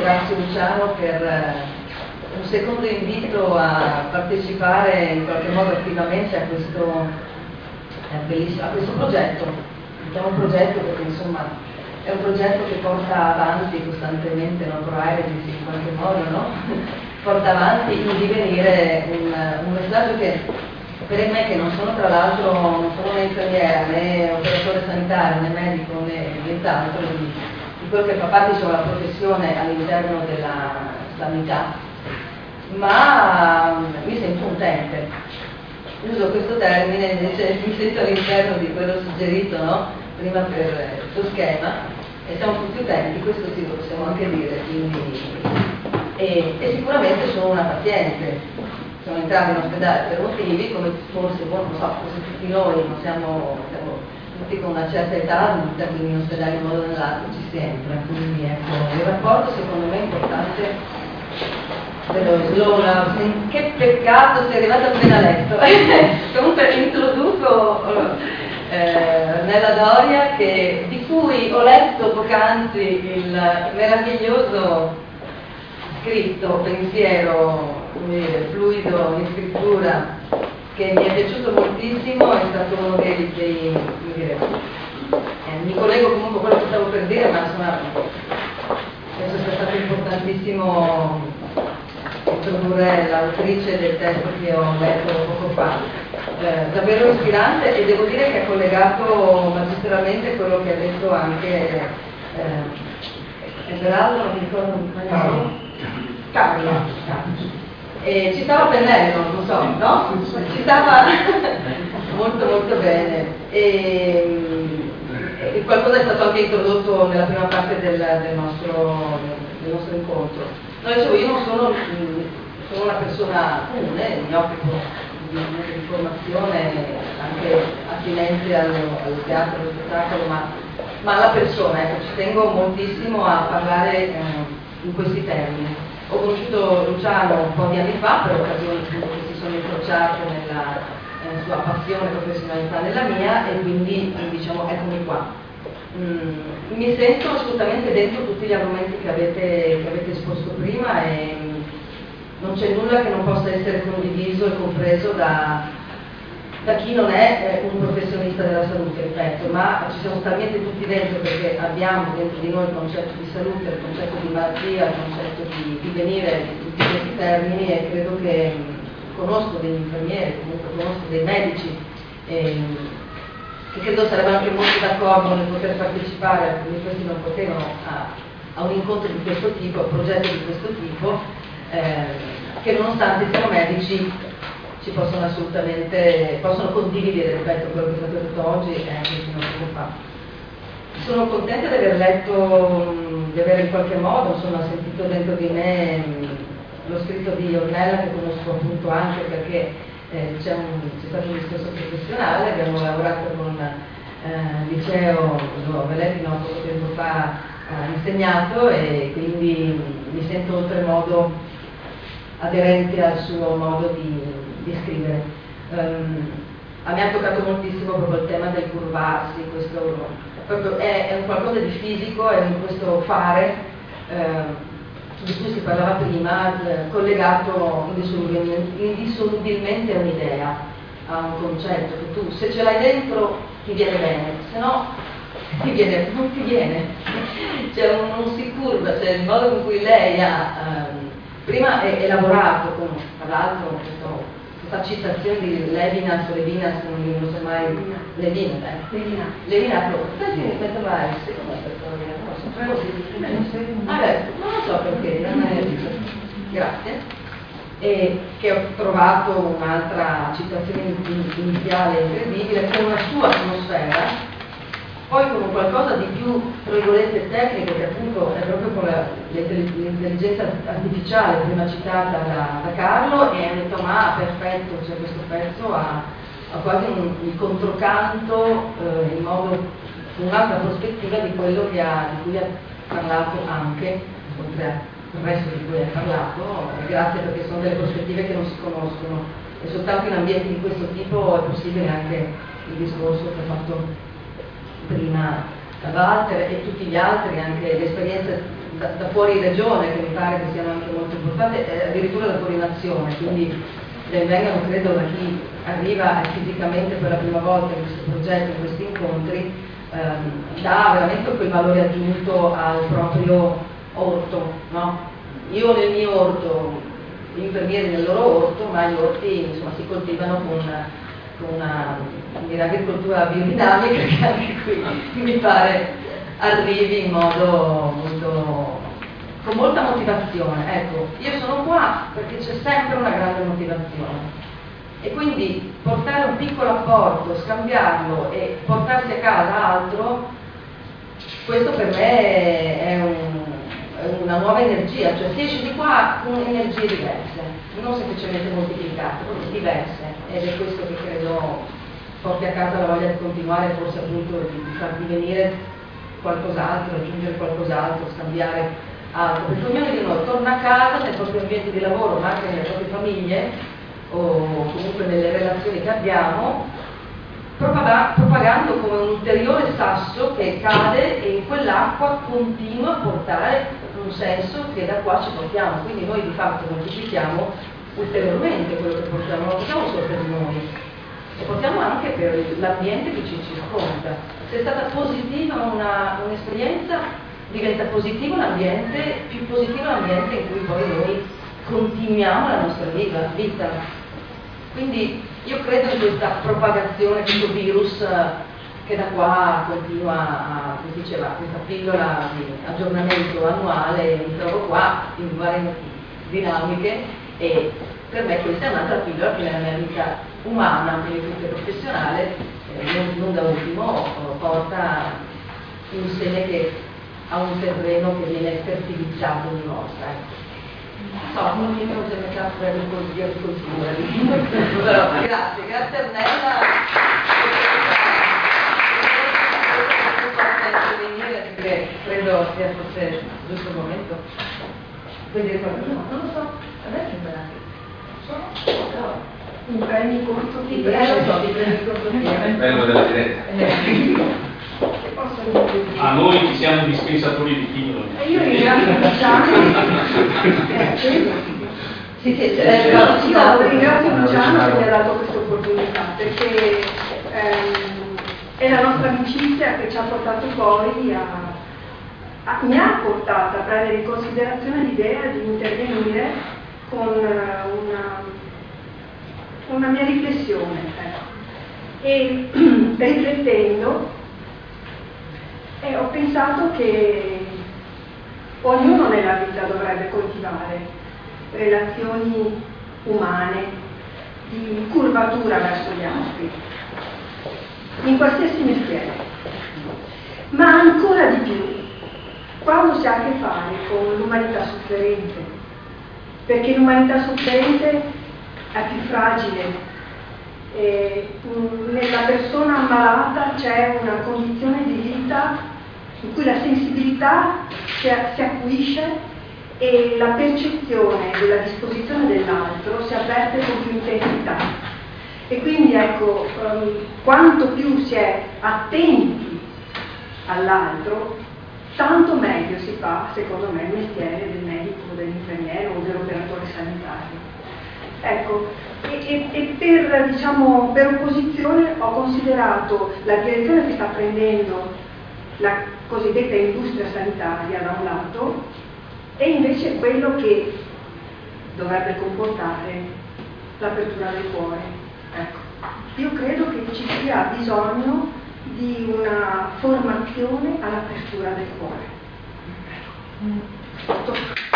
ringrazio Luciano per un secondo invito a partecipare in qualche modo attivamente a questo progetto. Diciamo un progetto perché insomma è un progetto che porta avanti costantemente, no? Privacy in qualche modo, no? Porta avanti in divenire un messaggio che per me, che non sono tra l'altro non sono né infermiera né operatore sanitario né medico né nient'altro di quello che fa parte della professione all'interno della sanità, ma mi sento un utente. Uso questo termine, invece mi sento all'interno di quello suggerito, no? Prima per lo schema, e siamo tutti utenti, questo sì lo possiamo anche dire, quindi, e sicuramente sono una paziente. Siamo entrati in ospedale per motivi, come forse, non so, forse tutti noi, non siamo tutti con una certa età adulta, quindi in ospedale in modo o nell'altro ci si entra, quindi ecco, il rapporto secondo me è importante dello slow nursing. Che peccato sei arrivata appena letto. Comunque introduco Nella Doria, di cui ho letto poc'anzi il meraviglioso scritto, pensiero fluido in scrittura, che mi è piaciuto moltissimo, è stato uno mi collego comunque a quello che stavo per dire, ma insomma penso sia stato importantissimo introdurre l'autrice del testo che ho letto poco fa. Davvero ispirante, e devo dire che ha collegato magistralmente quello che ha detto anche Everaldo, non mi ricordo Carlo. Citava Pennello, non so, no? Citava molto molto bene. E qualcosa è stato anche introdotto nella prima parte del nostro incontro. No, dicevo, io non sono una persona comune, mi occupo di formazione anche attinente al teatro, allo spettacolo, ma alla persona, ecco, ci tengo moltissimo a parlare in questi termini. Ho conosciuto Luciano un po' di anni fa per occasioni che si sono incrociate nella sua passione e professionalità nella mia, e quindi diciamo eccomi qua. Mi sento assolutamente dentro tutti gli argomenti che avete esposto prima, e non c'è nulla che non possa essere condiviso e compreso da chi non è un professionista della salute, ripeto, ma ci siamo talmente tutti dentro, perché abbiamo dentro di noi il concetto di salute, il concetto di malattia, il concetto di divenire, di tutti questi termini, e credo che conosco degli infermieri, comunque conosco dei medici che credo sarebbero anche molto d'accordo nel poter partecipare, alcuni questi non potevano, a un incontro di questo tipo, a un progetto di questo tipo, che nonostante siano medici ci possono condividere, ripeto, quello che è stato detto oggi e anche fino a poco fa. Sono contenta di aver letto, di aver in qualche modo sentito dentro di me lo scritto di Ornella, che conosco appunto anche perché c'è stato un discorso professionale, abbiamo lavorato con il liceo dove lei fino a poco tempo fa ha insegnato, e quindi mi sento oltremodo aderente al suo modo di scrivere. A me ha toccato moltissimo proprio il tema del curvarsi, questo proprio è un qualcosa di fisico, è questo fare di cui si parlava prima, collegato indissolubilmente a un'idea, a un concetto che tu, se ce l'hai dentro, ti viene bene, se no non ti viene. Non si curva, cioè il modo in cui lei ha prima elaborato, tra l'altro questa citazione di Levinas, non so mai, Levinas, mi aspetta mai, secondo me non lo so perché, non è visto. Grazie. E che ho trovato un'altra citazione iniziale incredibile, con una sua atmosfera, poi con qualcosa di più, tra virgolette, tecnico, che appunto è proprio con l'intelligenza artificiale prima citata da Carlo, e ho detto ma perfetto, cioè questo pezzo ha quasi il controcanto in modo, con un'altra prospettiva di quello di cui ha parlato anche, oltre al resto di cui ha parlato, grazie, perché sono delle prospettive che non si conoscono, e soltanto in ambienti di questo tipo è possibile anche il discorso che ha fatto prima Walter e tutti gli altri, anche l'esperienza da fuori regione, che mi pare che siano anche molto importanti, addirittura da fuori nazione, quindi vengano, credo, da chi arriva fisicamente per la prima volta in questo progetto, in questi incontri, dà veramente quel valore aggiunto al proprio orto, no? Io nel mio orto, gli infermieri nel loro orto, ma gli orti insomma si coltivano con un'agricoltura biodinamica che anche qui mi pare arrivi in modo con molta motivazione. Ecco, io sono qua perché c'è sempre una grande motivazione e quindi portare un piccolo apporto, scambiarlo e portarsi a casa altro, questo per me è una nuova energia, cioè si esce di qua con energie diverse, non semplicemente moltiplicate, proprio diverse, ed è questo che credo porti a casa la voglia di continuare, forse appunto di far divenire qualcos'altro, aggiungere qualcos'altro, scambiare altro, perché ognuno di noi torna a casa nel proprio ambiente di lavoro, ma anche nelle proprie famiglie o comunque nelle relazioni che abbiamo, propagando come un ulteriore sasso che cade e in quell'acqua continua a portare un senso che da qua ci portiamo, quindi noi di fatto moltiplichiamo ulteriormente quello che portiamo, non lo portiamo solo per noi, lo portiamo anche per l'ambiente che ci circonda. Se è stata positiva un'esperienza, diventa positivo l'ambiente, più positivo l'ambiente in cui poi noi continuiamo la nostra vita. Quindi io credo in questa propagazione, questo virus che da qua continua come diceva, questa pillola di aggiornamento annuale, mi trovo qua in varie dinamiche e per me questa è un'altra pillola che nella mia vita umana, quindi anche professionale, non da ultimo, porta un seme che ha un terreno che viene fertilizzato ogni volta. Non mi venuto in metafora di agricoltura, però grazie Arnella. Perché credo sia forse giusto il momento. Vuoi dire qualcosa? Non lo so, adesso però un premi corso ti bello della diretta. A noi che siamo dispensatori di pillole. Io ringrazio Luciano. Io ringrazio Luciano che mi ha dato questa opportunità, perché è la nostra amicizia che ci ha portato poi mi ha portato a prendere in considerazione l'idea di intervenire con una mia riflessione. E riflettendo ho pensato che ognuno nella vita dovrebbe coltivare relazioni umane di curvatura verso gli altri, in qualsiasi mestiere, ma ancora di più quando si ha a che fare con l'umanità sofferente, perché l'umanità sofferente è più fragile. Nella persona ammalata c'è una condizione di vita in cui la sensibilità si acuisce e la percezione della disposizione dell'altro si avverte con più intensità. E quindi ecco, quanto più si è attenti all'altro, tanto meglio si fa, secondo me, il mestiere del medico, dell'infermiere o dell'operatore sanitario. Ecco, e per opposizione ho considerato la direzione che sta prendendo la cosiddetta industria sanitaria da un lato e invece quello che dovrebbe comportare l'apertura del cuore. Ecco, io credo che ci sia bisogno di una formazione all'apertura del cuore. Ecco.